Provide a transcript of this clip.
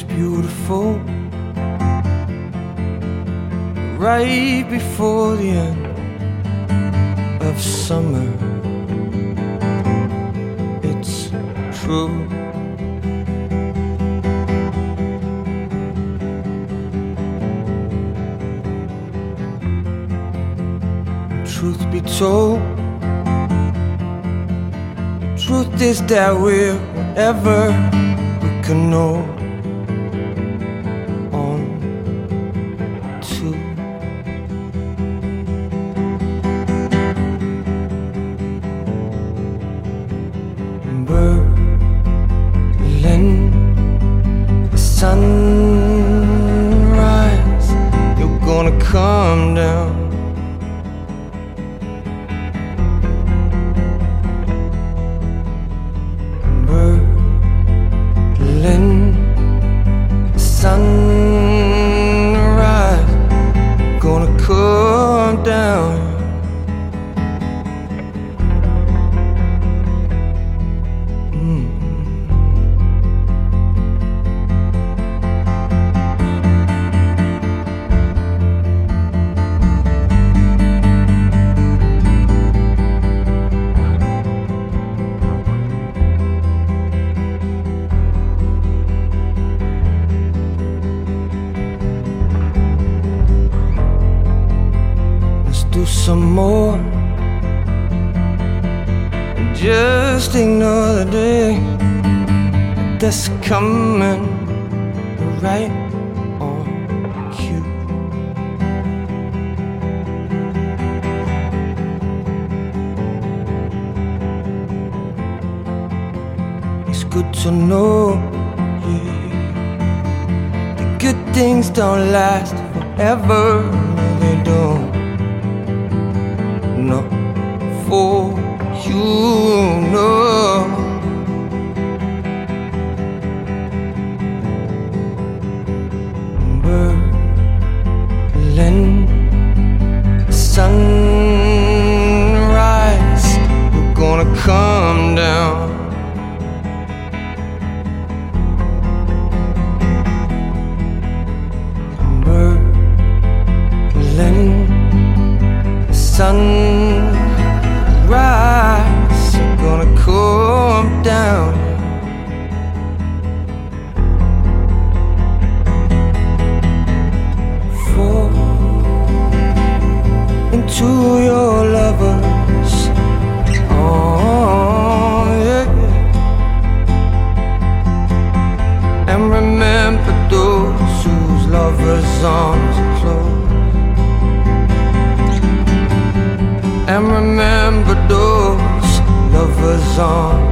was beautiful right before the end of summer. It's true. Truth be told, truth is that we're whatever we can know on to. Berlin, sunrise, you're gonna come down. Sunrise, gonna come down. Do some more, just ignore the day that's coming right on cue. It's good to know, yeah, the good things don't last forever, no they don't. Not for you, no. Berlin, sunrise, you're gonna come down. Berlin, sunrise, you're gonna come down. Fall into your lovers, oh yeah, and remember those whose lovers' arms are closed. And remember those lovers' arms